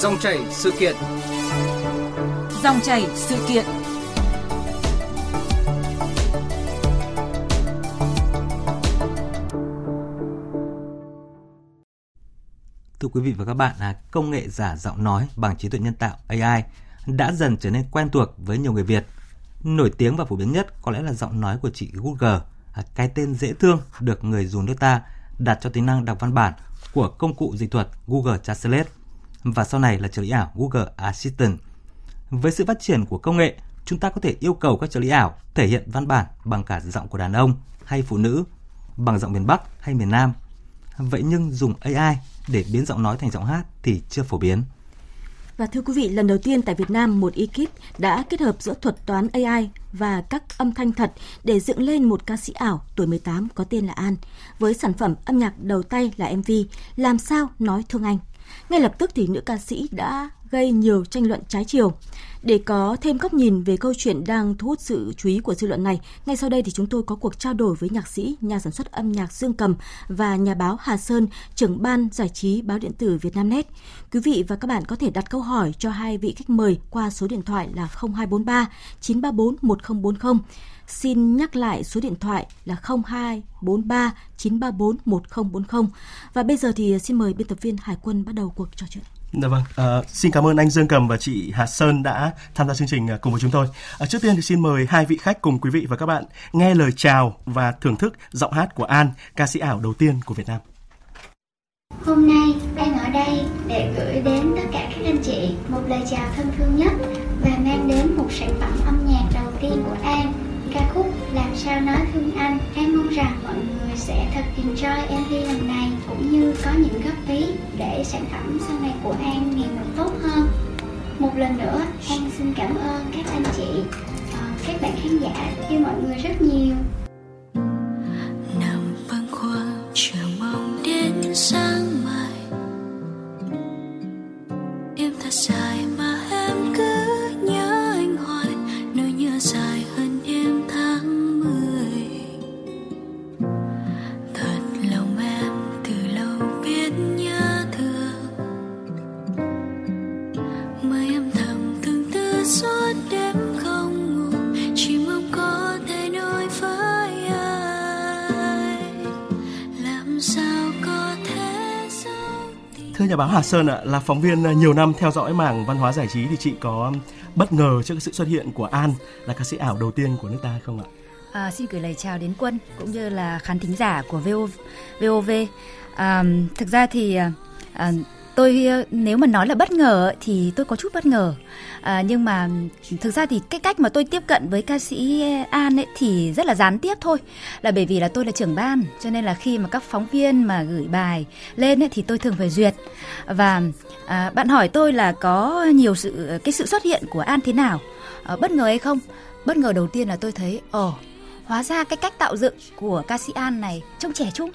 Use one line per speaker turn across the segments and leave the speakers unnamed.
Dòng chảy sự kiện.
Dòng chảy sự kiện.
Thưa quý vị và các bạn, công nghệ giả giọng nói bằng trí tuệ nhân tạo AI đã dần trở nên quen thuộc với nhiều người Việt. Nổi tiếng và phổ biến nhất có lẽ là giọng nói của chị Google, cái tên dễ thương được người dùng nước ta đặt cho tính năng đọc văn bản của công cụ dịch thuật Google Translate và sau này là trợ lý ảo Google Assistant. Với sự phát triển của công nghệ, chúng ta có thể yêu cầu các trợ lý ảo thể hiện văn bản bằng cả giọng của đàn ông hay phụ nữ, bằng giọng miền Bắc hay miền Nam. Vậy nhưng dùng AI để biến giọng nói thành giọng hát thì chưa phổ biến.
Và thưa quý vị, lần đầu tiên tại Việt Nam, một ekip đã kết hợp giữa thuật toán AI và các âm thanh thật để dựng lên một ca sĩ ảo tuổi 18 có tên là An, với sản phẩm âm nhạc đầu tay là MV Làm sao nói thương anh. Ngay lập tức thì nữ ca sĩ đã gây nhiều tranh luận trái chiều. Để có thêm góc nhìn về câu chuyện đang thu hút sự chú ý của dư luận này, ngay sau đây thì chúng tôi có cuộc trao đổi với nhạc sĩ, nhà sản xuất âm nhạc Dương Cầm và nhà báo Hà Sơn, trưởng ban giải trí báo điện tử Vietnamnet. Quý vị và các bạn có thể đặt câu hỏi cho hai vị khách mời qua số điện thoại là 0243 934 1040. Xin nhắc lại số điện thoại là 0243 934 1040. Và bây giờ thì xin mời biên tập viên Hải Quân bắt đầu cuộc trò chuyện.
Dạ vâng, xin cảm ơn anh Dương Cầm và chị Hà Sơn đã tham gia chương trình cùng với chúng tôi. Trước tiên thì xin mời hai vị khách cùng quý vị và các bạn nghe lời chào và thưởng thức giọng hát của An, ca sĩ ảo đầu tiên của Việt Nam.
Hôm nay em ở đây để gửi đến tất cả các anh chị một lời chào thân thương nhất và mang đến một sản phẩm âm nhạc đầu tiên của An, ca khúc Làm sao nói thương anh. Em mong rằng mọi người sẽ thật enjoy MV lần này cũng như có những góp ý để sản phẩm sau này của An ngày một tốt hơn. Một lần nữa, An xin cảm ơn các anh chị, các bạn khán giả yêu mọi người rất nhiều.
Nằm bâng khuâng chờ mong đến sáng mai, đêm thật dài mà em cứ nhớ anh hoài, nỗi nhớ dài hơn đêm tháng 10. Thật lòng em từ lâu biết nhớ thương, mây âm thầm từng tư suốt đêm không ngủ, chỉ mong có thể nói với ai, làm sao có thể giấu tình.
Thưa nhà báo Hà Sơn ạ, là phóng viên nhiều năm theo dõi mảng văn hóa giải trí thì chị có bất ngờ trước sự xuất hiện của An, là ca sĩ ảo đầu tiên của nước ta không ạ?
Xin gửi lời chào đến Quân cũng như là khán thính giả của VOV. Thực ra thì tôi nếu mà nói là bất ngờ thì tôi có chút bất ngờ, nhưng mà thực ra thì cái cách mà tôi tiếp cận với ca sĩ An ấy thì rất là gián tiếp thôi, là bởi vì là tôi là trưởng ban, cho nên là khi mà các phóng viên mà gửi bài lên ấy, thì tôi thường phải duyệt. Và bạn hỏi tôi là có nhiều cái sự xuất hiện của An thế nào, bất ngờ hay không? Bất ngờ đầu tiên là tôi thấy hóa ra cái cách tạo dựng của ca sĩ An này trông trẻ trung.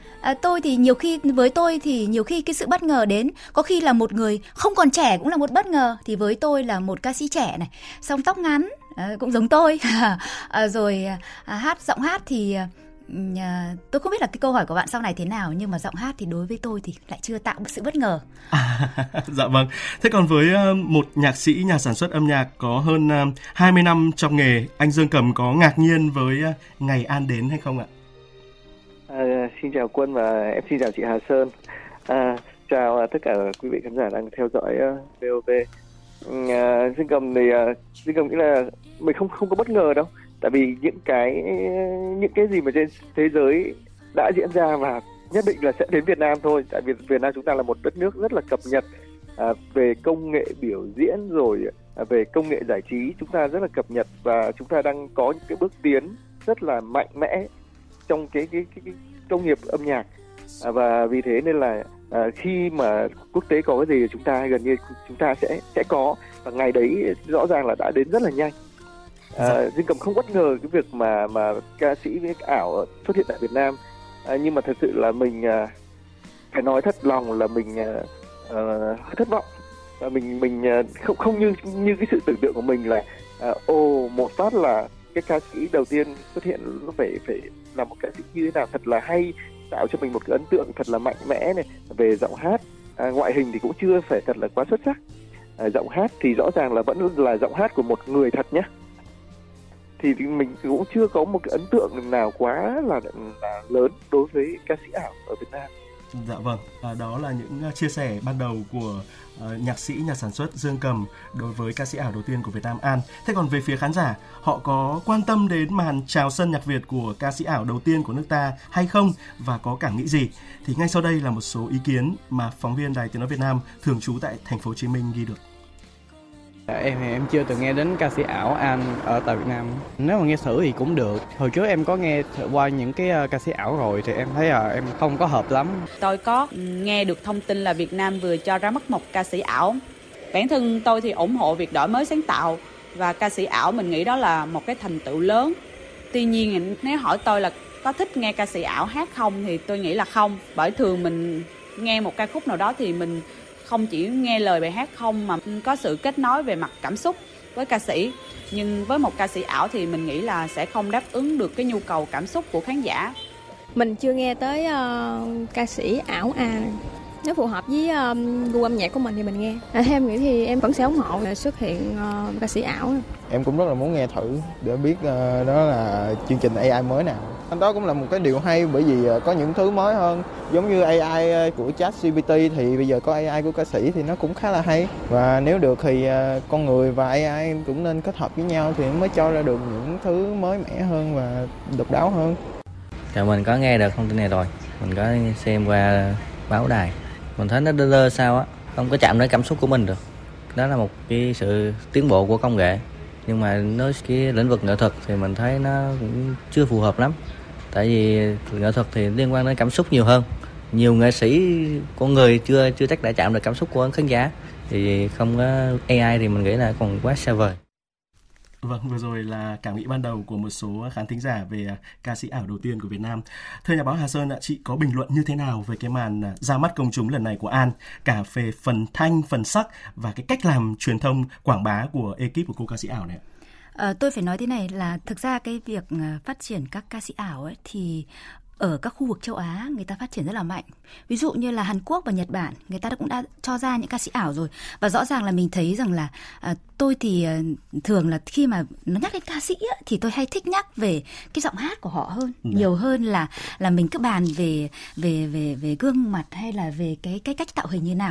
Với tôi thì nhiều khi cái sự bất ngờ đến, có khi là một người không còn trẻ cũng là một bất ngờ. Thì với tôi là một ca sĩ trẻ này, xong tóc ngắn, cũng giống tôi. Rồi giọng hát thì tôi không biết là cái câu hỏi của bạn sau này thế nào, nhưng mà giọng hát thì đối với tôi thì lại chưa tạo sự bất ngờ.
Dạ vâng. Thế còn với một nhạc sĩ, nhà sản xuất âm nhạc có hơn 20 năm trong nghề, anh Dương Cầm có ngạc nhiên với ngày An đến hay không ạ?
Xin chào Quân và em xin chào chị Hà Sơn. Chào tất cả quý vị khán giả đang theo dõi VOV. Dương Cầm nghĩ là mình không có bất ngờ đâu, tại vì những cái gì mà trên thế giới đã diễn ra và nhất định là sẽ đến Việt Nam thôi. Tại vì Việt Nam chúng ta là một đất nước rất là cập nhật về công nghệ biểu diễn, rồi về công nghệ giải trí chúng ta rất là cập nhật, và chúng ta đang có những cái bước tiến rất là mạnh mẽ trong cái công nghiệp âm nhạc, và vì thế nên là khi mà quốc tế có cái gì chúng ta gần như chúng ta sẽ có, và ngày đấy rõ ràng là đã đến rất là nhanh. Dương Cầm không bất ngờ cái việc mà ca sĩ ảo xuất hiện tại Việt Nam, nhưng mà thật sự là mình phải nói thật lòng là mình thất vọng, và mình không như cái sự tưởng tượng của mình là một phát là cái ca sĩ đầu tiên xuất hiện nó phải là một ca sĩ như thế nào thật là hay, tạo cho mình một cái ấn tượng thật là mạnh mẽ này về giọng hát, ngoại hình thì cũng chưa phải thật là quá xuất sắc. Giọng hát thì rõ ràng là vẫn là giọng hát của một người thật nhé. Thì mình cũng chưa có một cái ấn tượng nào quá là lớn đối với ca sĩ ảo ở Việt Nam.
Dạ vâng, đó là những chia sẻ ban đầu của nhạc sĩ, nhà sản xuất Dương Cầm đối với ca sĩ ảo đầu tiên của Việt Nam An. Thế còn về phía khán giả, họ có quan tâm đến màn chào sân nhạc Việt của ca sĩ ảo đầu tiên của nước ta hay không và có cảm nghĩ gì? Thì ngay sau đây là một số ý kiến mà phóng viên Đài Tiếng nói Việt Nam thường trú tại thành phố Hồ Chí Minh ghi được.
Em chưa từng nghe đến ca sĩ ảo An ở tại Việt Nam. Nếu mà nghe thử thì cũng được. Hồi trước em có nghe qua những cái ca sĩ ảo rồi thì em thấy em không có hợp lắm.
Tôi có nghe được thông tin là Việt Nam vừa cho ra mắt một ca sĩ ảo. Bản thân tôi thì ủng hộ việc đổi mới sáng tạo và ca sĩ ảo mình nghĩ đó là một cái thành tựu lớn. Tuy nhiên nếu hỏi tôi là có thích nghe ca sĩ ảo hát không thì tôi nghĩ là không. Bởi thường mình nghe một ca khúc nào đó thì mình không chỉ nghe lời bài hát không mà có sự kết nối về mặt cảm xúc với ca sĩ. Nhưng với một ca sĩ ảo thì mình nghĩ là sẽ không đáp ứng được cái nhu cầu cảm xúc của khán giả.
Mình chưa nghe tới ca sĩ ảo An. Nếu phù hợp với gu âm nhạc của mình thì mình nghe. Theo em nghĩ thì em vẫn sẽ ủng hộ xuất hiện ca sĩ ảo.
Em cũng rất là muốn nghe thử để biết đó là chương trình AI mới nào. Đó cũng là một cái điều hay bởi vì có những thứ mới hơn. Giống như AI của ChatGPT thì bây giờ có AI của ca sĩ thì nó cũng khá là hay. Và nếu được thì con người và AI cũng nên kết hợp với nhau thì mới cho ra được những thứ mới mẻ hơn và độc đáo hơn.
Mình có nghe được thông tin này rồi. Mình có xem qua báo đài. Mình thấy nó đơ sao á, không có chạm đến cảm xúc của mình được. Đó là một cái sự tiến bộ của công nghệ. Nhưng mà nói cái lĩnh vực nghệ thuật thì mình thấy nó cũng chưa phù hợp lắm. Tại vì nghệ thuật thì liên quan đến cảm xúc nhiều hơn. Nhiều nghệ sĩ, con người chưa chắc đã chạm được cảm xúc của khán giả. Thì không có AI thì mình nghĩ là còn quá xa vời.
Vâng, vừa rồi là cảm nghĩ ban đầu của một số khán thính giả về ca sĩ ảo đầu tiên của Việt Nam. Thưa nhà báo Hà Sơn, chị có bình luận như thế nào về cái màn ra mắt công chúng lần này của An, cả về phần thanh, phần sắc và cái cách làm truyền thông quảng bá của ekip của cô ca sĩ ảo này?
Tôi phải nói thế này là thực ra cái việc phát triển các ca sĩ ảo ấy thì ở các khu vực châu Á người ta phát triển rất là mạnh. Ví dụ như là Hàn Quốc và Nhật Bản, người ta cũng đã cho ra những ca sĩ ảo rồi. Và rõ ràng là mình thấy rằng là tôi thì thường là khi mà nó nhắc đến ca sĩ ấy, thì tôi hay thích nhắc về cái giọng hát của họ hơn, nhiều hơn là mình cứ bàn về gương mặt hay là về cái cách tạo hình như nào.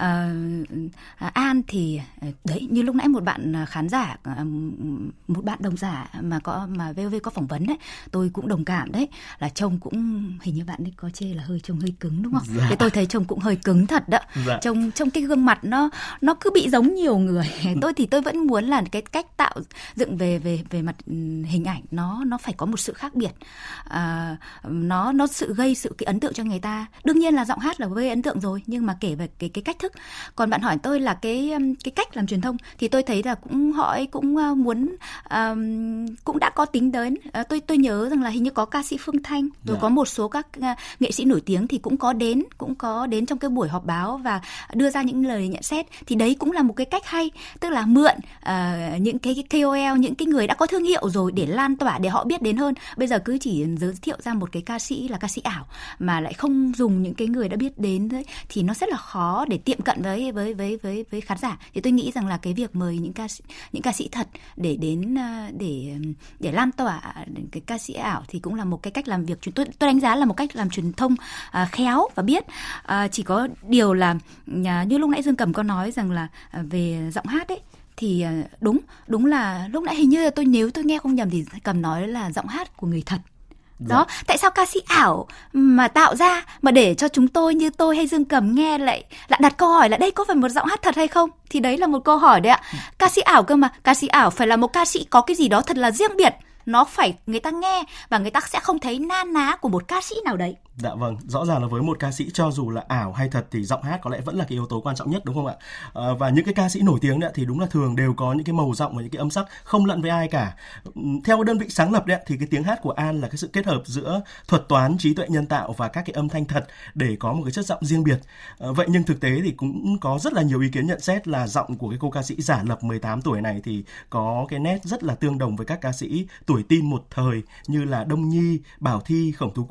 An thì đấy, như lúc nãy một bạn khán giả, một bạn đồng giả mà VOV có phỏng vấn đấy, tôi cũng đồng cảm đấy, là trông cũng hình như bạn ấy có chê là trông hơi cứng đúng không? Thì tôi thấy trông cũng hơi cứng thật đó. Trông cái gương mặt nó cứ bị giống nhiều người. Tôi vẫn muốn là cái cách tạo dựng về mặt hình ảnh nó phải có một sự khác biệt. Nó gây sự cái ấn tượng cho người ta. Đương nhiên là giọng hát là gây ấn tượng rồi, nhưng mà kể về cái cách thức. Còn bạn hỏi tôi là cái cách làm truyền thông thì tôi thấy là họ ấy cũng muốn cũng đã có tính đến. Tôi nhớ rằng là hình như có ca sĩ Phương Thanh, rồi có một số các nghệ sĩ nổi tiếng thì cũng có đến trong cái buổi họp báo và đưa ra những lời nhận xét. Thì đấy cũng là một cái cách hay, tức là mượn những cái KOL, những cái người đã có thương hiệu rồi để lan tỏa, để họ biết đến hơn. Bây giờ cứ chỉ giới thiệu ra một cái ca sĩ là ca sĩ ảo mà lại không dùng những cái người đã biết đến đấy, thì nó rất là khó để tiệm cận với khán giả. Thì tôi nghĩ rằng là cái việc mời những ca sĩ thật để đến để lan tỏa cái ca sĩ ảo thì cũng là một cái cách làm việc. Tôi đánh giá là một cách làm truyền thông khéo và biết. Chỉ có điều là như lúc nãy Dương Cầm có nói rằng là về giọng hát ấy, thì đúng là lúc nãy hình như là nếu tôi nghe không nhầm thì Cầm nói là giọng hát của người thật. Đó, tại sao ca sĩ ảo mà tạo ra mà để cho chúng tôi như tôi hay Dương Cầm nghe lại đặt câu hỏi là đây có phải một giọng hát thật hay không? Thì đấy là một câu hỏi đấy ạ. Ca sĩ ảo cơ mà, ca sĩ ảo phải là một ca sĩ có cái gì đó thật là riêng biệt. Nó phải người ta nghe và người ta sẽ không thấy na ná của một ca sĩ nào đấy.
Dạ vâng, rõ ràng là với một ca sĩ cho dù là ảo hay thật thì giọng hát có lẽ vẫn là cái yếu tố quan trọng nhất đúng không ạ? Và những cái ca sĩ nổi tiếng đấy thì đúng là thường đều có những cái màu giọng và những cái âm sắc không lẫn với ai cả. Theo đơn vị sáng lập đấy thì cái tiếng hát của An là cái sự kết hợp giữa thuật toán, trí tuệ nhân tạo và các cái âm thanh thật để có một cái chất giọng riêng biệt. Vậy nhưng thực tế thì cũng có rất là nhiều ý kiến nhận xét là giọng của cái cô ca sĩ giả lập 18 tuổi này thì có cái nét rất là tương đồng với các ca sĩ tuổi teen một thời như là Đông Nhi, Bảo Thy, Khổng Tú Quỳnh.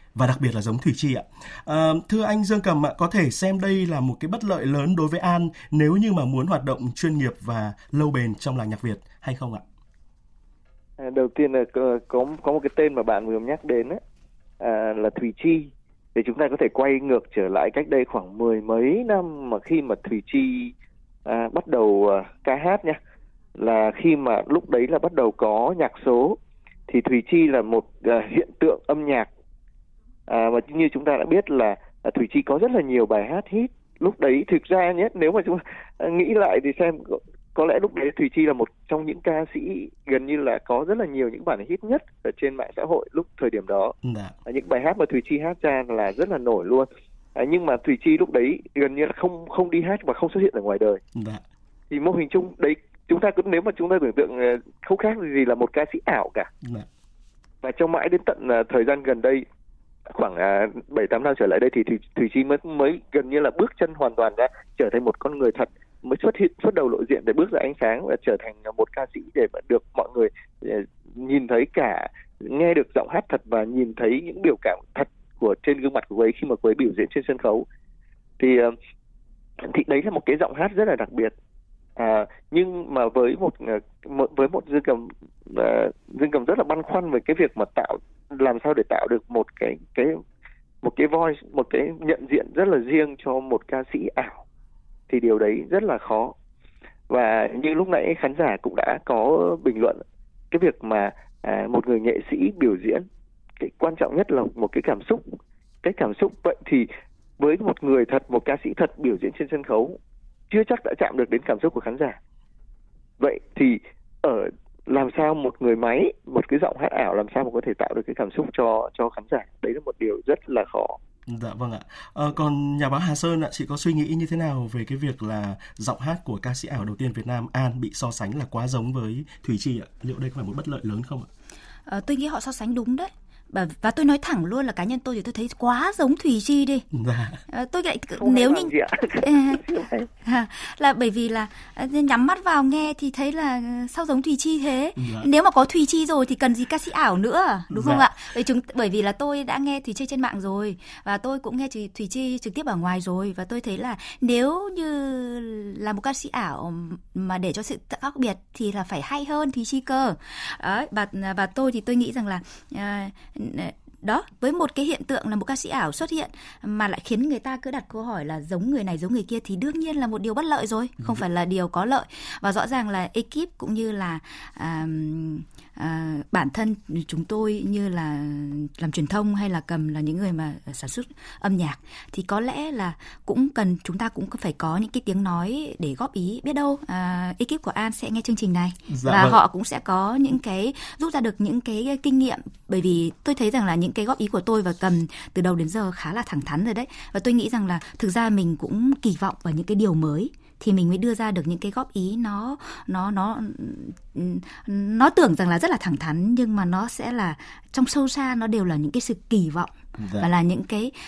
và đặc biệt là giống Thùy Chi ạ. Thưa anh Dương Cầm ạ, có thể xem đây là một cái bất lợi lớn đối với An nếu như mà muốn hoạt động chuyên nghiệp và lâu bền trong làng nhạc Việt hay không ạ?
Đầu tiên là có một cái tên mà bạn vừa nhắc đến ấy, là Thùy Chi. Để chúng ta có thể quay ngược trở lại cách đây khoảng 10 mấy năm mà khi mà Thùy Chi bắt đầu ca hát nha, là khi mà lúc đấy là bắt đầu có nhạc số, thì Thùy Chi là một hiện tượng âm nhạc mà như chúng ta đã biết là Thùy Chi có rất là nhiều bài hát hit lúc đấy. Thực ra nhé, nếu mà chúng ta nghĩ lại thì xem, có lẽ lúc đấy Thùy Chi là một trong những ca sĩ gần như là có rất là nhiều những bản hit nhất ở trên mạng xã hội lúc thời điểm đó. Những bài hát mà Thùy Chi hát ra là rất là nổi luôn. Nhưng mà Thùy Chi lúc đấy gần như là không đi hát và không xuất hiện ở ngoài đời. Thì mô hình chung đấy, chúng ta cứ, nếu mà chúng ta tưởng tượng, không khác gì là một ca sĩ ảo cả. Và trong mãi đến tận thời gian gần đây, khoảng 7-8 năm trở lại đây, thì Thùy Chi mới gần như là bước chân hoàn toàn ra, trở thành một con người thật, mới xuất đầu lộ diện để bước ra ánh sáng và trở thành một ca sĩ để mà được mọi người nhìn thấy, cả nghe được giọng hát thật và nhìn thấy những biểu cảm thật của trên gương mặt của cô ấy khi mà cô ấy biểu diễn trên sân khấu. Thì đấy là một cái giọng hát rất là đặc biệt. Nhưng mà với một Dương Cầm rất là băn khoăn về cái việc mà làm sao để tạo được một cái voice, một cái nhận diện rất là riêng cho một ca sĩ ảo, thì điều đấy rất là khó. Và như lúc nãy khán giả cũng đã có bình luận, cái việc mà một người nghệ sĩ biểu diễn, cái quan trọng nhất là một cái cảm xúc. Cái cảm xúc vậy thì với một người thật, một ca sĩ thật biểu diễn trên sân khấu chưa chắc đã chạm được đến cảm xúc của khán giả. Vậy thì làm sao một người máy, một cái giọng hát ảo làm sao mà có thể tạo được cái cảm xúc cho khán giả? Đấy là một điều rất là khó.
Dạ vâng ạ. Còn nhà báo Hà Sơn ạ, chị có suy nghĩ như thế nào về cái việc là giọng hát của ca sĩ ảo đầu tiên Việt Nam An bị so sánh là quá giống với Thùy Chi ạ? Liệu đây có phải một bất lợi lớn không ạ?
Tôi nghĩ họ so sánh đúng đấy. Và tôi nói thẳng luôn là cá nhân tôi thì tôi thấy quá giống Thùy Chi đi. Tôi lại nếu như là bởi vì là nhắm mắt vào nghe thì thấy là sao giống Thùy Chi thế. Nếu mà có Thùy Chi rồi thì cần gì ca sĩ ảo nữa, đúng không ạ? Bởi vì là tôi đã nghe Thùy Chi trên mạng rồi, và tôi cũng nghe Thùy Chi trực tiếp ở ngoài rồi, và tôi thấy là nếu như là một ca sĩ ảo mà để cho sự khác biệt thì là phải hay hơn Thùy Chi cơ. Đấy, và tôi thì tôi nghĩ rằng là đó, với một cái hiện tượng là một ca sĩ ảo xuất hiện mà lại khiến người ta cứ đặt câu hỏi là giống người này giống người kia thì đương nhiên là một điều bất lợi rồi, không phải là điều có lợi. Và rõ ràng là ekip cũng như là bản thân chúng tôi như là làm truyền thông hay là Cầm là những người mà sản xuất âm nhạc thì có lẽ là chúng ta cũng phải có những cái tiếng nói để góp ý. Biết đâu ekip của An sẽ nghe chương trình này và họ cũng sẽ có những cái rút ra được những cái kinh nghiệm, bởi vì tôi thấy rằng là những cái góp ý của tôi và Cầm từ đầu đến giờ khá là thẳng thắn rồi đấy, và tôi nghĩ rằng là thực ra mình cũng kỳ vọng vào những cái điều mới thì mình mới đưa ra được những cái góp ý nó tưởng rằng là rất là thẳng thắn, nhưng mà nó sẽ là trong sâu xa nó đều là những cái sự kỳ vọng và là những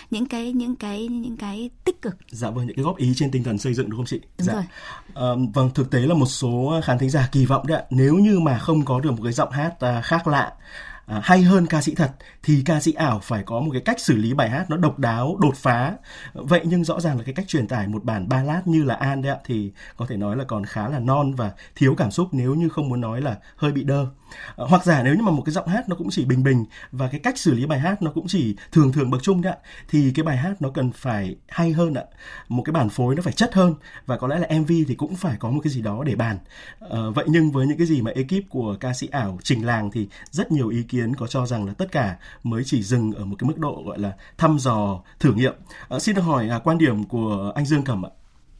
cái tích cực.
Dạ vâng, những cái góp ý trên tinh thần xây dựng, đúng không chị?
Đúng rồi.
Vâng, thực tế là một số khán thính giả kỳ vọng đấy ạ, nếu như mà không có được một cái giọng hát khác lạ, hay hơn ca sĩ thật thì ca sĩ ảo phải có một cái cách xử lý bài hát nó độc đáo, đột phá. Vậy nhưng rõ ràng là cái cách truyền tải một bản ballad như là An đấy ạ thì có thể nói là còn khá là non và thiếu cảm xúc, nếu như không muốn nói là hơi bị đơ. Hoặc giả nếu như mà một cái giọng hát nó cũng chỉ bình bình và cái cách xử lý bài hát nó cũng chỉ thường thường bậc trung đấy ạ, thì cái bài hát nó cần phải hay hơn ạ. Một cái bản phối nó phải chất hơn, và có lẽ là MV thì cũng phải có một cái gì đó để bàn. Vậy nhưng với những cái gì mà ekip của ca sĩ ảo trình làng thì rất nhiều ý kiến có cho rằng là tất cả mới chỉ dừng ở một cái mức độ gọi là thăm dò, thử nghiệm. Xin được hỏi quan điểm của anh Dương Cầm ạ.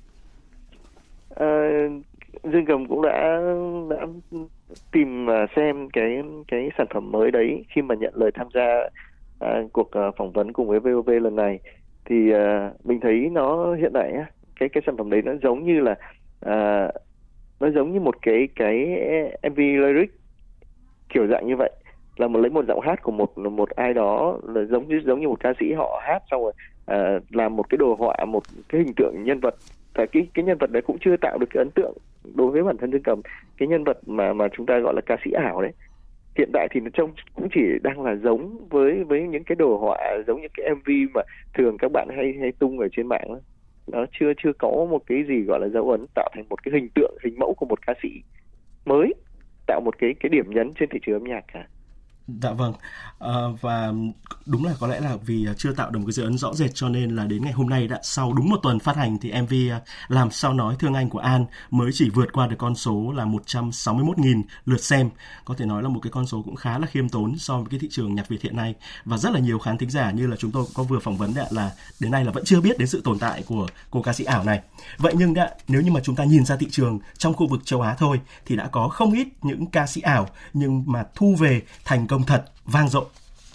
Dương Cầm cũng đã tìm xem cái sản phẩm mới đấy khi mà nhận lời tham gia cuộc phỏng vấn cùng với VOV lần này, thì mình thấy nó hiện tại cái sản phẩm đấy nó giống như là nó giống như một cái MV lyric kiểu dạng như vậy, là lấy một giọng hát của một ai đó, là giống như một ca sĩ họ hát xong rồi làm một cái đồ họa, một cái hình tượng nhân vật. Và cái nhân vật đấy cũng chưa tạo được cái ấn tượng đối với bản thân Dương Cầm. Cái nhân vật mà chúng ta gọi là ca sĩ ảo đấy hiện tại thì nó trông cũng chỉ đang là giống với những cái đồ họa, giống những cái MV mà thường các bạn hay tung ở trên mạng đó. Nó chưa có một cái gì gọi là dấu ấn tạo thành một cái hình tượng, hình mẫu của một ca sĩ mới, tạo một cái điểm nhấn trên thị trường âm nhạc cả.
Dạ vâng, và đúng là có lẽ là vì chưa tạo được một cái dấu ấn rõ rệt cho nên là đến ngày hôm nay đã sau đúng một tuần phát hành thì MV Làm Sao Nói Thương Anh của An mới chỉ vượt qua được con số là 161.000 lượt xem. Có thể nói là một cái con số cũng khá là khiêm tốn so với cái thị trường nhạc Việt hiện nay, và rất là nhiều khán thính giả như là chúng tôi cũng có vừa phỏng vấn là đến nay là vẫn chưa biết đến sự tồn tại của cô ca sĩ ảo này. Vậy nhưng nếu như mà chúng ta nhìn ra thị trường trong khu vực châu Á thôi thì đã có không ít những ca sĩ ảo nhưng mà thu về thành công thật, vang dội.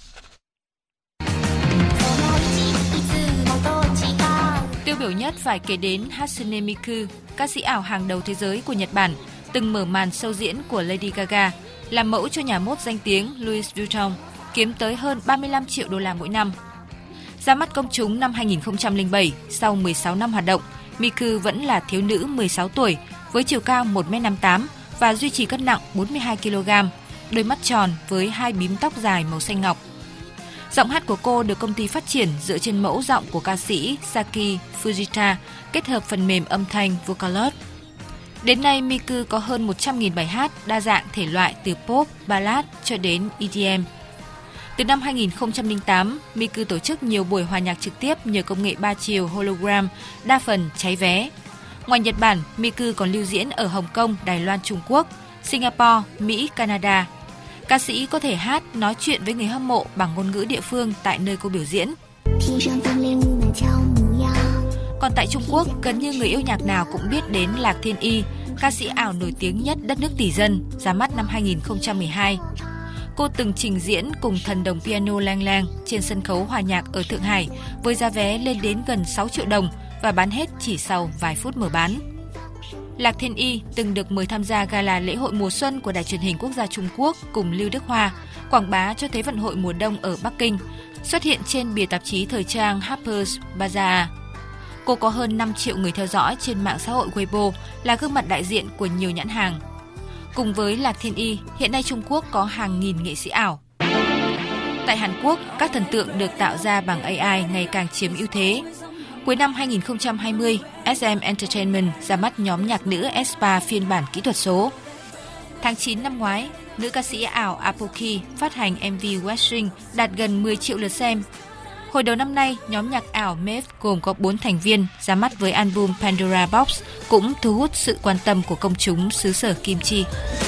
Tiêu biểu nhất phải kể đến Hatsune Miku, ca sĩ ảo hàng đầu thế giới của Nhật Bản, từng mở màn show diễn của Lady Gaga, làm mẫu cho nhà mốt danh tiếng Louis Vuitton, kiếm tới hơn 35 triệu đô la mỗi năm. Ra mắt công chúng năm 2007, sau 16 năm hoạt động, Miku vẫn là thiếu nữ 16 tuổi, với chiều cao 1m58 và duy trì cân nặng 42 kg, đôi mắt tròn với 2 bím tóc dài màu xanh ngọc. Giọng hát của cô được công ty phát triển dựa trên mẫu giọng của ca sĩ Saki Fujita, kết hợp phần mềm âm thanh Vocaloid. Đến nay, Miku có hơn 100.000 bài hát đa dạng thể loại từ pop, ballad cho đến EDM. Từ năm 2008, Miku tổ chức nhiều buổi hòa nhạc trực tiếp nhờ công nghệ 3 chiều hologram, đa phần cháy vé. Ngoài Nhật Bản, Miku còn lưu diễn ở Hồng Kông, Đài Loan, Trung Quốc, Singapore, Mỹ, Canada. Ca sĩ có thể hát, nói chuyện với người hâm mộ bằng ngôn ngữ địa phương tại nơi cô biểu diễn. Còn tại Trung Quốc, gần như người yêu nhạc nào cũng biết đến Lạc Thiên Y, ca sĩ ảo nổi tiếng nhất đất nước tỷ dân, ra mắt năm 2012. Cô từng trình diễn cùng thần đồng piano Lang Lang trên sân khấu hòa nhạc ở Thượng Hải với giá vé lên đến gần 6 triệu đồng và bán hết chỉ sau vài phút mở bán. Lạc Thiên Y từng được mời tham gia gala lễ hội mùa xuân của Đài truyền hình quốc gia Trung Quốc cùng Lưu Đức Hoa, quảng bá cho Thế vận hội mùa đông ở Bắc Kinh, xuất hiện trên bìa tạp chí thời trang Harper's Bazaar. Cô có hơn 5 triệu người theo dõi trên mạng xã hội Weibo, là gương mặt đại diện của nhiều nhãn hàng. Cùng với Lạc Thiên Y, hiện nay Trung Quốc có hàng nghìn nghệ sĩ ảo. Tại Hàn Quốc, các thần tượng được tạo ra bằng AI ngày càng chiếm ưu thế. Cuối năm 2020, SM Entertainment ra mắt nhóm nhạc nữ aespa phiên bản kỹ thuật số. Tháng 9 năm ngoái, nữ ca sĩ ảo Apoki phát hành MV Westring đạt gần 10 triệu lượt xem. Hồi đầu năm nay, nhóm nhạc ảo Mave gồm có 4 thành viên ra mắt với album Pandora Box cũng thu hút sự quan tâm của công chúng xứ sở kim chi.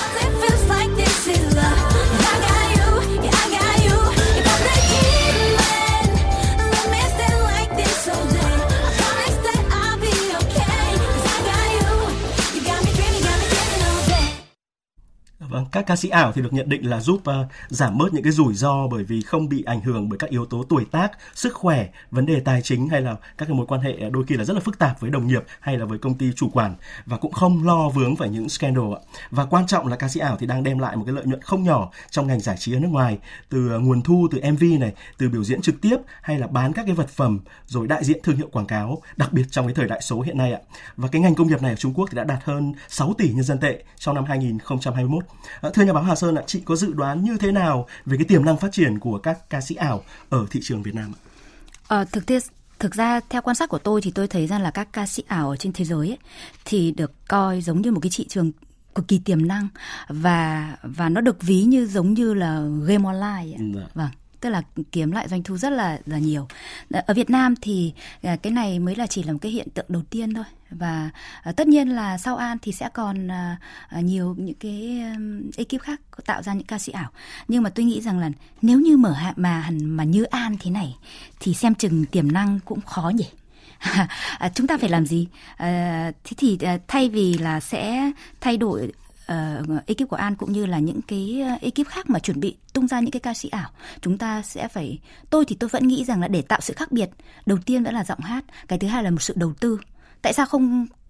Vâng, các ca sĩ ảo thì được nhận định là giúp giảm bớt những cái rủi ro bởi vì không bị ảnh hưởng bởi các yếu tố tuổi tác, sức khỏe, vấn đề tài chính hay là các cái mối quan hệ đôi khi là rất là phức tạp với đồng nghiệp hay là với công ty chủ quản, và cũng không lo vướng phải những scandal ạ. Và quan trọng là ca sĩ ảo thì đang đem lại một cái lợi nhuận không nhỏ trong ngành giải trí ở nước ngoài, từ nguồn thu từ MV này, từ biểu diễn trực tiếp hay là bán các cái vật phẩm, rồi đại diện thương hiệu quảng cáo, đặc biệt trong cái thời đại số hiện nay ạ. Và cái ngành công nghiệp này ở Trung Quốc thì đã đạt hơn 6 tỷ nhân dân tệ trong năm 2021. Thưa nhà báo Hà Sơn ạ, chị có dự đoán như thế nào về cái tiềm năng phát triển của các ca sĩ ảo ở thị trường Việt Nam ạ?
Thực ra theo quan sát của tôi thì tôi thấy rằng là các ca sĩ ảo ở trên thế giới ấy, thì được coi giống như một cái thị trường cực kỳ tiềm năng, và nó được ví như giống như là game online ấy. Vâng, tức là kiếm lại doanh thu rất là nhiều. Ở Việt Nam thì cái này mới là chỉ là một cái hiện tượng đầu tiên thôi, và tất nhiên là sau An thì sẽ còn nhiều những cái ekip khác tạo ra những ca sĩ ảo. Nhưng mà tôi nghĩ rằng là nếu như mở hạn mà như An thế này thì xem chừng tiềm năng cũng khó nhỉ. Chúng ta phải làm gì? Thế thì thay vì là sẽ thay đổi ekip của An cũng như là những cái ekip khác mà chuẩn bị tung ra những cái ca sĩ ảo, chúng ta sẽ phải, tôi vẫn nghĩ rằng là để tạo sự khác biệt, đầu tiên vẫn là giọng hát, cái thứ hai là một sự đầu tư. Tại sao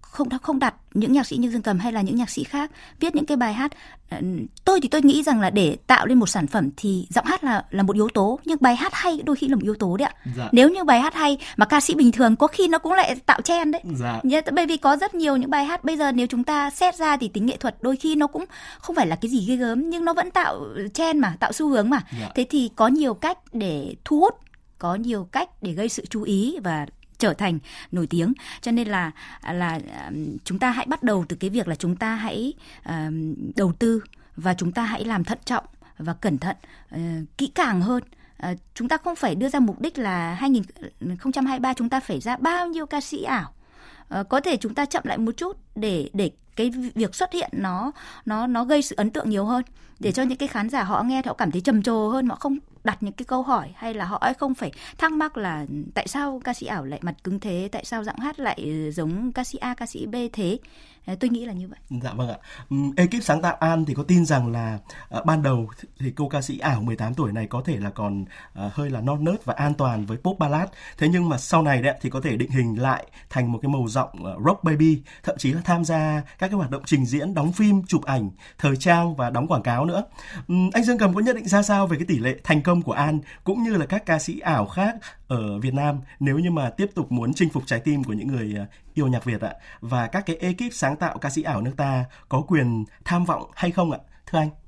không đặt những nhạc sĩ như Dương Cầm hay là những nhạc sĩ khác viết những cái bài hát. Tôi nghĩ rằng là để tạo lên một sản phẩm thì giọng hát là một yếu tố, nhưng bài hát hay đôi khi là một yếu tố đấy ạ.
Dạ.
Nếu như bài hát hay mà ca sĩ bình thường có khi nó cũng lại tạo trend đấy.
Dạ.
Bởi vì có rất nhiều những bài hát bây giờ nếu chúng ta xét ra thì tính nghệ thuật đôi khi nó cũng không phải là cái gì ghê gớm, nhưng nó vẫn tạo trend mà, tạo xu hướng mà.
Dạ.
Thế thì có nhiều cách để thu hút, có nhiều cách để gây sự chú ý và trở thành nổi tiếng. Cho nên là chúng ta hãy bắt đầu từ cái việc là chúng ta hãy đầu tư và chúng ta hãy làm thận trọng và cẩn thận, kỹ càng hơn. Chúng ta không phải đưa ra mục đích là 2023 chúng ta phải ra bao nhiêu ca sĩ ảo. Có thể chúng ta chậm lại một chút để cái việc xuất hiện nó gây sự ấn tượng nhiều hơn, để cho những cái khán giả họ nghe họ cảm thấy trầm trồ hơn, họ không đặt những cái câu hỏi hay là họ không phải thắc mắc là tại sao ca sĩ ảo lại mặt cứng thế, tại sao giọng hát lại giống ca sĩ A, ca sĩ B thế. Tôi nghĩ là như vậy.
Dạ vâng ạ. Ekip sáng tạo An thì có tin rằng là ban đầu thì cô ca sĩ ảo 18 tuổi này có thể là còn hơi là non nớt và an toàn với pop ballad. Thế nhưng mà sau này đấy thì có thể định hình lại thành một cái màu giọng rock baby, thậm chí là tham gia các cái hoạt động trình diễn, đóng phim, chụp ảnh, thời trang và đóng quảng cáo nữa. Anh Dương Cầm có nhận định ra sao về cái tỷ lệ thành công của An cũng như là các ca sĩ ảo khác ở Việt Nam nếu như mà tiếp tục muốn chinh phục trái tim của những người yêu nhạc Việt ạ? Và các cái ekip sáng tạo ca sĩ ảo nước ta có quyền tham vọng hay không ạ, thưa anh?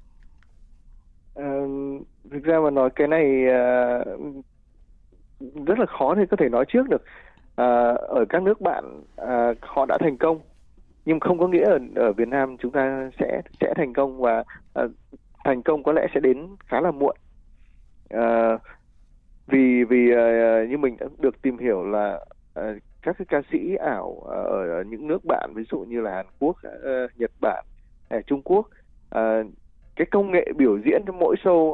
Thực ra mà nói cái này rất là khó để có thể nói trước được. Ở các nước bạn họ đã thành công, nhưng không có nghĩa ở Việt Nam chúng ta sẽ thành công, và thành công có lẽ sẽ đến khá là muộn. Vì như mình đã được tìm hiểu là các cái ca sĩ ảo ở những nước bạn, ví dụ như là Hàn Quốc, Nhật Bản, Trung Quốc, cái công nghệ biểu diễn trong mỗi show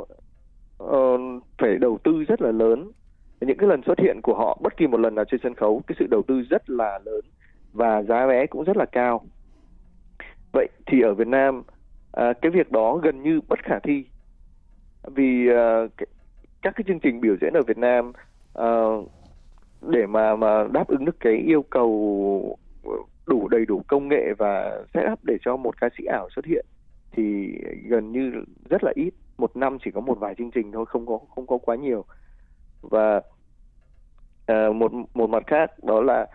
phải đầu tư rất là lớn. Những cái lần xuất hiện của họ, bất kỳ một lần nào trên sân khấu, cái sự đầu tư rất là lớn và giá vé cũng rất là cao. Vậy thì ở Việt Nam cái việc đó gần như bất khả thi, vì các cái chương trình biểu diễn ở Việt Nam để mà đáp ứng được cái yêu cầu đủ đầy đủ công nghệ và setup để cho một ca sĩ ảo xuất hiện thì gần như rất là ít. Một năm chỉ có một vài chương trình thôi, không có quá nhiều. Và một mặt khác đó là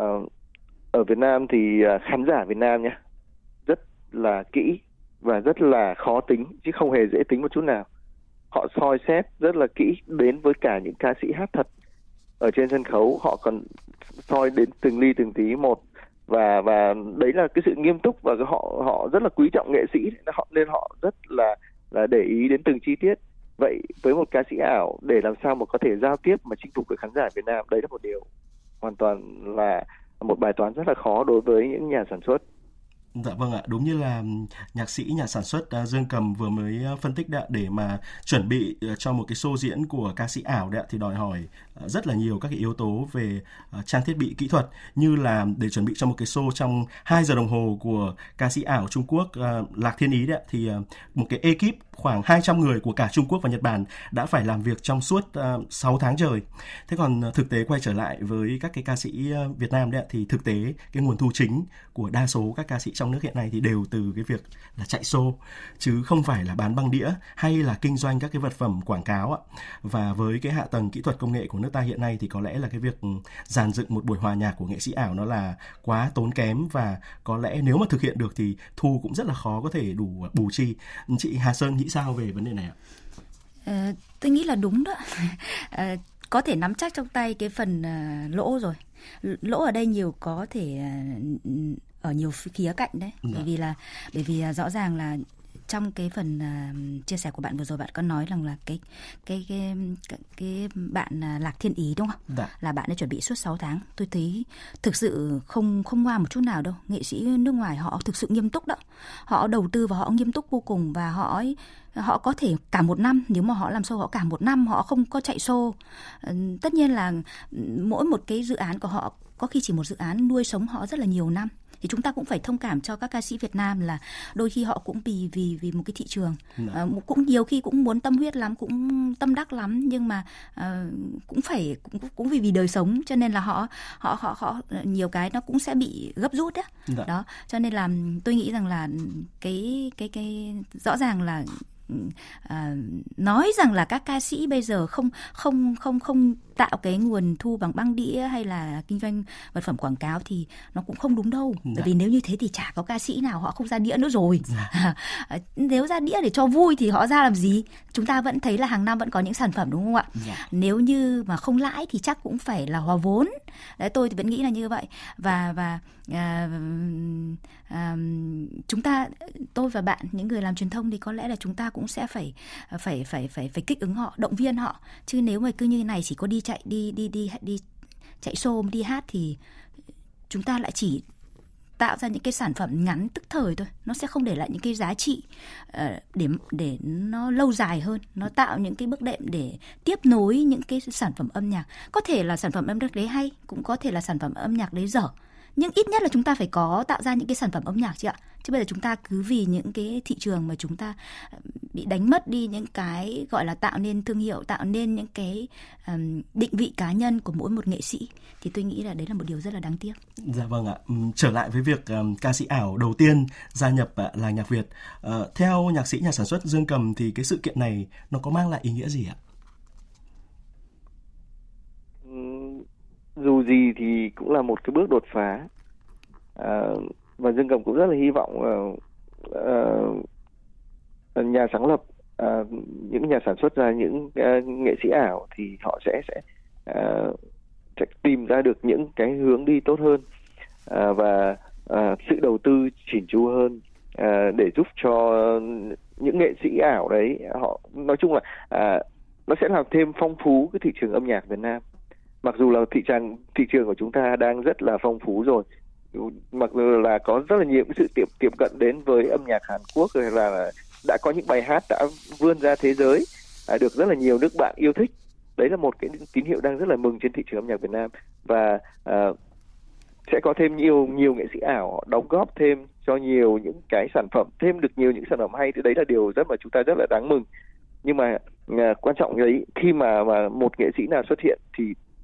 ở Việt Nam thì khán giả Việt Nam nhé, rất là kỹ và rất là khó tính, chứ không hề dễ tính một chút nào. Họ soi xét rất là kỹ đến với cả những ca sĩ hát thật ở trên sân khấu, họ còn soi đến từng ly từng tí một, và đấy là cái sự nghiêm túc, và họ rất là quý trọng nghệ sĩ, nên họ rất là để ý đến từng chi tiết. Vậy với một ca sĩ ảo, để làm sao mà có thể giao tiếp mà chinh phục được khán giả Việt Nam, đấy là một điều hoàn toàn là một bài toán rất là khó đối với những nhà sản xuất.
Dạ vâng ạ, đúng như là nhạc sĩ, nhà sản xuất Dương Cầm vừa mới phân tích đã, để mà chuẩn bị cho một cái show diễn của ca sĩ ảo đấy thì đòi hỏi rất là nhiều các cái yếu tố về trang thiết bị kỹ thuật, như là để chuẩn bị cho một cái show trong 2 giờ đồng hồ của ca sĩ ảo Trung Quốc Lạc Thiên Ý đấy, thì một cái ekip khoảng 200 người của cả Trung Quốc và Nhật Bản đã phải làm việc trong suốt 6 tháng trời. Thế còn thực tế quay trở lại với các cái ca sĩ Việt Nam đấy, thì thực tế cái nguồn thu chính của đa số các ca sĩ trong nước hiện nay thì đều từ cái việc là chạy show, chứ không phải là bán băng đĩa hay là kinh doanh các cái vật phẩm quảng cáo ạ. Và với cái hạ tầng kỹ thuật công nghệ của nước ta hiện nay thì có lẽ là cái việc dàn dựng một buổi hòa nhạc của nghệ sĩ ảo nó là quá tốn kém, và có lẽ nếu mà thực hiện được thì thu cũng rất là khó có thể đủ bù chi. Chị Hà Sơn nghĩ sao về vấn đề này ạ?
Tôi nghĩ là đúng đó. Có thể nắm chắc trong tay cái phần lỗ rồi. Lỗ ở đây nhiều có thể ở nhiều khía cạnh đấy. Bởi vì rõ ràng là trong cái phần chia sẻ của bạn vừa rồi, bạn có nói rằng là cái bạn Lạc Thiên Ý đúng không? Dạ. Là bạn ấy chuẩn bị suốt 6 tháng. Tôi thấy thực sự không ngoa một chút nào đâu. Nghệ sĩ nước ngoài họ thực sự nghiêm túc đó. Họ đầu tư và họ nghiêm túc vô cùng, và họ có thể cả một năm, nếu mà họ làm show họ cả một năm họ không có chạy show. Tất nhiên là mỗi một cái dự án của họ có khi chỉ một dự án nuôi sống họ rất là nhiều năm. thì chúng ta cũng phải thông cảm cho các ca sĩ Việt Nam là đôi khi họ cũng vì một cái thị trường, cũng nhiều khi cũng muốn tâm huyết lắm, cũng tâm đắc lắm, nhưng mà cũng vì đời sống, cho nên là họ nhiều cái nó cũng sẽ bị gấp rút đấy. Đó, cho nên là tôi nghĩ rằng là cái rõ ràng là nói rằng là các ca sĩ bây giờ không tạo cái nguồn thu bằng băng đĩa hay là kinh doanh vật phẩm quảng cáo thì nó cũng không đúng đâu. Bởi vì nếu như thế thì chả có ca sĩ nào họ không ra đĩa nữa rồi. Nếu ra đĩa để cho vui thì họ ra làm gì? Chúng ta vẫn thấy là hàng năm vẫn có những sản phẩm, đúng không ạ? Nếu như mà không lãi thì chắc cũng phải là hòa vốn. Đấy, tôi thì vẫn nghĩ là như vậy. Và chúng ta, tôi và bạn, những người làm truyền thông thì có lẽ là chúng ta cũng sẽ phải kích ứng họ, động viên họ. Chứ nếu mà cứ như này chỉ có đi chạy show, đi hát thì chúng ta lại chỉ tạo ra những cái sản phẩm ngắn tức thời thôi, nó sẽ không để lại những cái giá trị để nó lâu dài hơn, nó tạo những cái bước đệm để tiếp nối những cái sản phẩm âm nhạc. Có thể là sản phẩm âm nhạc đấy hay, cũng có thể là sản phẩm âm nhạc đấy dở, nhưng ít nhất là chúng ta phải có tạo ra những cái sản phẩm âm nhạc chứ ạ. Chứ bây giờ chúng ta cứ vì những cái thị trường mà chúng ta bị đánh mất đi những cái gọi là tạo nên thương hiệu, tạo nên những cái định vị cá nhân của mỗi một nghệ sĩ, thì tôi nghĩ là đấy là một điều rất là đáng tiếc.
Dạ vâng ạ. Trở lại với việc ca sĩ ảo đầu tiên gia nhập làng nhạc Việt, theo nhạc sĩ nhà sản xuất Dương Cầm thì cái sự kiện này nó có mang lại ý nghĩa gì ạ?
Dù gì thì cũng là một cái bước đột phá, và Dương Cầm cũng rất là hy vọng nhà sáng lập, những nhà sản xuất ra những nghệ sĩ ảo thì họ sẽ tìm ra được những cái hướng đi tốt hơn, và sự đầu tư chỉn chu hơn, để giúp cho những nghệ sĩ ảo đấy, họ nói chung là nó sẽ làm thêm phong phú cái thị trường âm nhạc Việt Nam. Mặc dù là thị trường của chúng ta đang rất là phong phú rồi, mặc dù là có rất là nhiều cái sự tiệm cận đến với âm nhạc Hàn Quốc, rồi là đã có những bài hát đã vươn ra thế giới, được rất là nhiều nước bạn yêu thích. Đấy là một cái tín hiệu đang rất là mừng trên thị trường âm nhạc Việt Nam, và sẽ có thêm nhiều nghệ sĩ ảo đóng góp thêm cho nhiều những cái sản phẩm, thêm được nhiều những sản phẩm hay, thì đấy là điều mà chúng ta rất là đáng mừng. Nhưng mà quan trọng đấy, khi mà một nghệ sĩ nào xuất hiện thì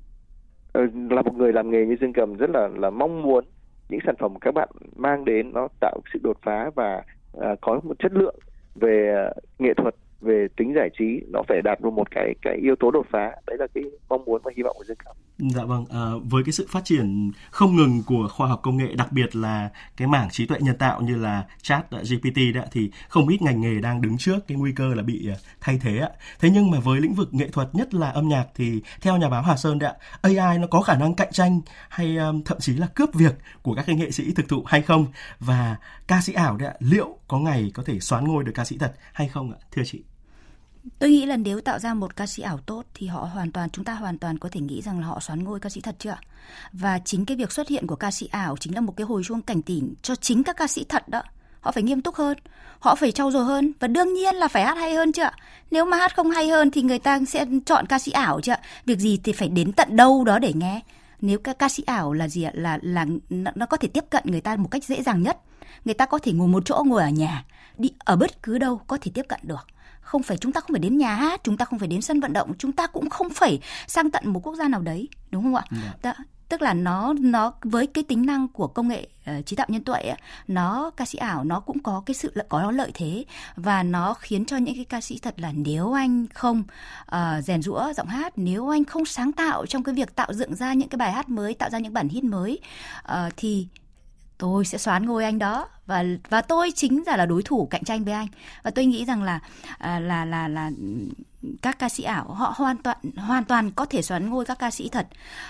là một người làm nghề như Dương Cầm rất là mong muốn những sản phẩm các bạn mang đến nó tạo sự đột phá và có một chất lượng về nghệ thuật, về tính giải trí, nó phải đạt được một cái yếu tố đột phá. Đấy là cái mong muốn và hy vọng của Dương Cầm.
Dạ vâng, với cái sự phát triển không ngừng của khoa học công nghệ, đặc biệt là cái mảng trí tuệ nhân tạo như là Chat GPT đó, thì không ít ngành nghề đang đứng trước cái nguy cơ là bị thay thế ạ. Thế nhưng mà với lĩnh vực nghệ thuật, nhất là âm nhạc, thì theo nhà báo Hà Sơn đấy ạ, AI nó có khả năng cạnh tranh hay thậm chí là cướp việc của các cái nghệ sĩ thực thụ hay không? Và ca sĩ ảo đấy ạ, liệu có ngày có thể soán ngôi được ca sĩ thật hay không ạ, thưa chị?
Tôi nghĩ là nếu tạo ra một ca sĩ ảo tốt thì chúng ta hoàn toàn có thể nghĩ rằng là họ soán ngôi ca sĩ thật chứ ạ. Và chính cái việc xuất hiện của ca sĩ ảo chính là một cái hồi chuông cảnh tỉnh cho chính các ca sĩ thật đó. Họ phải nghiêm túc hơn, họ phải trau dồi hơn, và đương nhiên là phải hát hay hơn chứ ạ. Nếu mà hát không hay hơn thì người ta sẽ chọn ca sĩ ảo chứ ạ. Việc gì thì phải đến tận đâu đó để nghe. Nếu ca sĩ ảo là gì ạ? Là nó có thể tiếp cận người ta một cách dễ dàng nhất. Người ta có thể ngồi một chỗ, ngồi ở nhà, đi ở bất cứ đâu có thể tiếp cận được. Chúng ta không phải đến nhà hát, chúng ta không phải đến sân vận động, chúng ta cũng không phải sang tận một quốc gia nào đấy, đúng không ạ? Tức là nó với cái tính năng của công nghệ trí tạo nhân tuệ, ca sĩ ảo nó cũng có cái có lợi thế, và nó khiến cho những cái ca sĩ thật là nếu anh không rèn giũa giọng hát, nếu anh không sáng tạo trong cái việc tạo dựng ra những cái bài hát mới, tạo ra những bản hit mới, thì tôi sẽ soán ngôi anh đó, và tôi chính là đối thủ cạnh tranh với anh. Và tôi nghĩ rằng là các ca sĩ ảo họ hoàn toàn có thể soán ngôi các ca sĩ thật,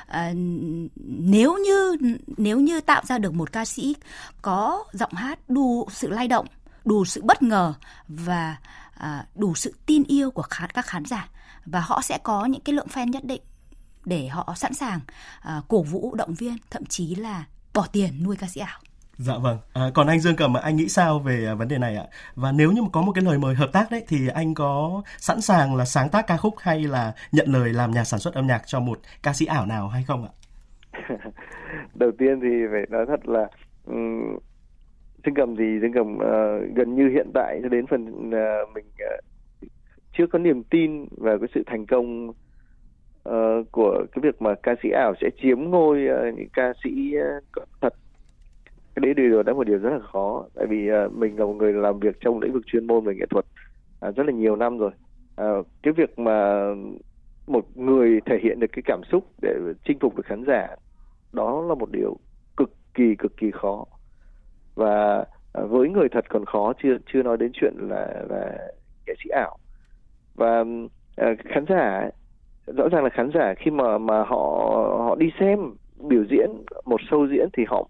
nếu như tạo ra được một ca sĩ có giọng hát đủ sự lay động, đủ sự bất ngờ và đủ sự tin yêu của các khán giả, và họ sẽ có những cái lượng fan nhất định để họ sẵn sàng cổ vũ, động viên, thậm chí là bỏ tiền nuôi ca sĩ ảo.
Dạ vâng. Còn anh Dương Cầm, anh nghĩ sao về vấn đề này ạ? Và nếu như mà có một cái lời mời hợp tác đấy, thì anh có sẵn sàng là sáng tác ca khúc hay là nhận lời làm nhà sản xuất âm nhạc cho một ca sĩ ảo nào hay không ạ?
Đầu tiên thì phải nói thật là Dương Cầm gần như hiện tại cho đến phần mình chưa có niềm tin vào cái sự thành công của cái việc mà ca sĩ ảo sẽ chiếm ngôi những ca sĩ thật. Cái đấy điều đó là một điều rất là khó, tại vì mình là một người làm việc trong lĩnh vực chuyên môn về nghệ thuật rất là nhiều năm rồi. Cái việc mà một người thể hiện được cái cảm xúc để chinh phục được khán giả, đó là một điều cực kỳ khó, và với người thật còn khó, chưa nói đến chuyện là nghệ sĩ ảo. Và khán giả, rõ ràng là khán giả khi mà họ đi xem biểu diễn một show diễn thì họ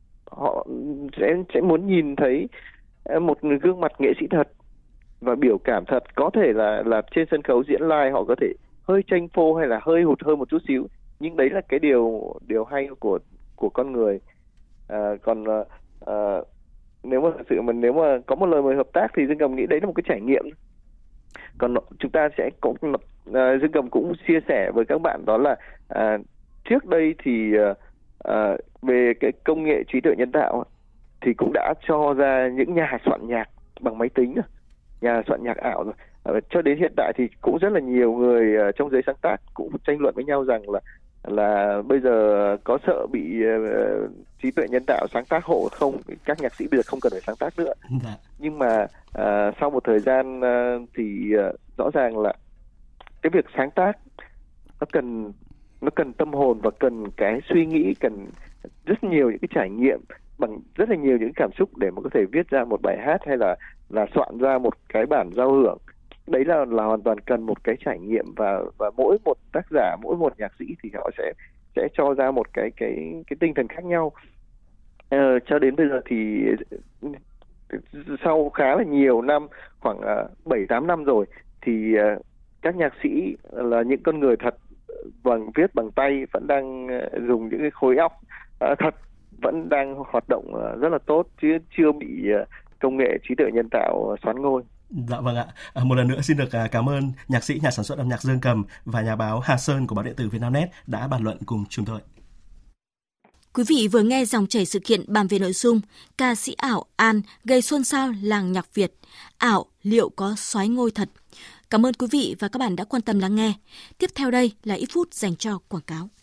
sẽ muốn nhìn thấy một gương mặt nghệ sĩ thật và biểu cảm thật. Có thể là trên sân khấu diễn live họ có thể hơi chênh phô hay là hơi hụt hơi một chút xíu, nhưng đấy là cái điều hay của con người. Còn nếu mà có một lời mời hợp tác thì Dương Cầm nghĩ đấy là một cái trải nghiệm. Còn chúng ta sẽ có Dương Cầm cũng chia sẻ với các bạn đó là trước đây thì về cái công nghệ trí tuệ nhân tạo thì cũng đã cho ra những nhà soạn nhạc bằng máy tính rồi, nhà soạn nhạc ảo rồi. Cho đến hiện tại thì cũng rất là nhiều người trong giới sáng tác cũng tranh luận với nhau rằng là bây giờ có sợ bị trí tuệ nhân tạo sáng tác hộ không, các nhạc sĩ bây giờ không cần phải sáng tác nữa. Nhưng mà sau một thời gian thì rõ ràng là cái việc sáng tác nó cần tâm hồn và cần cái suy nghĩ, cần rất nhiều những cái trải nghiệm bằng rất là nhiều những cảm xúc để mà có thể viết ra một bài hát hay là soạn ra một cái bản giao hưởng. Đấy là hoàn toàn cần một cái trải nghiệm, và mỗi một tác giả, mỗi một nhạc sĩ thì họ sẽ cho ra một cái tinh thần khác nhau. Cho đến bây giờ thì sau khá là nhiều năm, khoảng 7-8 năm rồi, thì các nhạc sĩ là những con người thật, viết bằng tay, vẫn đang dùng những cái khối óc thật, vẫn đang hoạt động rất là tốt, chứ chưa bị công nghệ trí tuệ nhân tạo soán ngôi.
Dạ vâng ạ. Một lần nữa xin được cảm ơn nhạc sĩ, nhà sản xuất âm nhạc Dương Cầm và nhà báo Hà Sơn của báo điện tử Vietnamnet đã bàn luận cùng chúng tôi.
Quý vị vừa nghe dòng chảy sự kiện bàn về nội dung ca sĩ ảo An gây xôn xao làng nhạc Việt. Ảo liệu có soái ngôi thật? Cảm ơn quý vị và các bạn đã quan tâm lắng nghe. Tiếp theo đây là ít phút dành cho quảng cáo.